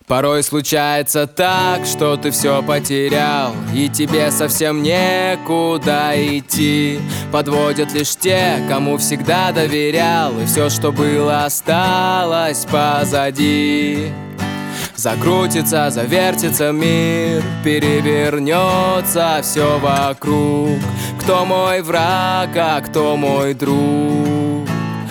Порой случается так, что ты все потерял, и тебе совсем некуда идти. Подводят лишь те, кому всегда доверял, и все, что было, осталось позади. Закрутится, завертится мир, перевернется все вокруг. Кто мой враг, а кто мой друг?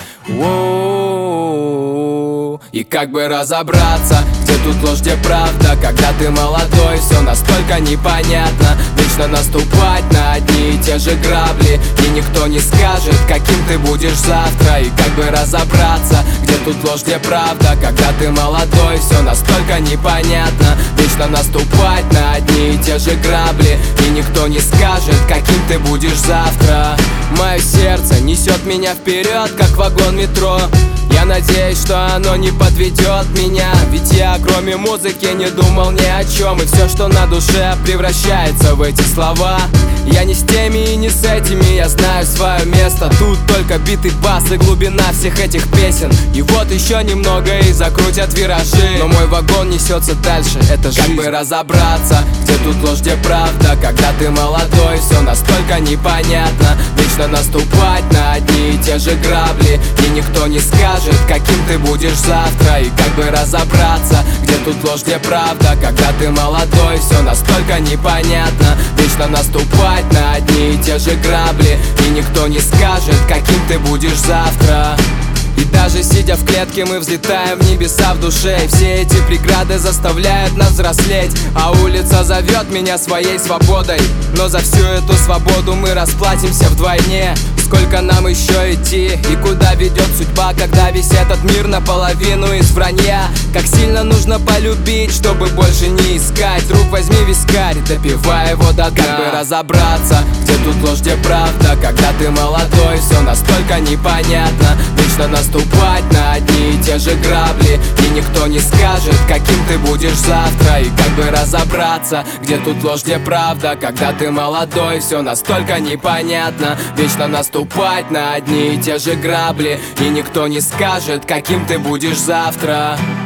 И как бы разобраться, где тут ложь, где правда? Когда ты молодой, все настолько непонятно. Вечно наступать на одни и те же грабли, и никто не скажет, каким ты будешь завтра. И как бы разобраться, где тут ложь, где правда? Когда ты молодой, все настолько непонятно. Вечно наступать на одни и те же грабли, и никто не скажет, каким ты будешь завтра. Мое сердце несет меня вперед, как вагон метро. Я надеюсь, что оно не подведет меня, ведь я кроме музыки не думал ни о чем. И все, что на душе, превращается в эти слова. Я не с теми и не с этими, я знаю свое место. Тут только битый бас и глубина всех этих песен. И вот еще немного и закрутят виражи, но мой вагон несется дальше, это жизнь. Как бы разобраться, где тут ложь, где правда? Когда ты молодой, все настолько непонятно. Вечно наступать на одни и те же грабли, и никто не скажет, каким ты будешь завтра. И как бы разобраться, где тут ложь, где правда? Когда ты молодой, все настолько непонятно. Вечно наступать на одни и те же грабли, и никто не скажет, каким ты будешь завтра. И даже сидя в клетке, мы взлетаем в небеса в душе. И все эти преграды заставляют нас взрослеть, а улица зовет меня своей свободой. Но за всю эту свободу мы расплатимся вдвойне. Сколько нам еще идти и куда ведет судьба, когда весь этот мир наполовину из вранья? Как сильно нужно полюбить, чтобы больше не искать. Друг, возьми вискарь, допивай его до дна. Как бы разобраться, где тут ложь, где правда? Когда ты молодой, все настолько непонятно. Вечно наступать на одни и те же грабли, и никто не скажет, каким ты будешь завтра. И как бы разобраться, где тут ложь, где правда? Когда ты молодой, все настолько непонятно. Вечно наступать на одни и те же грабли, и никто не скажет, каким ты будешь завтра.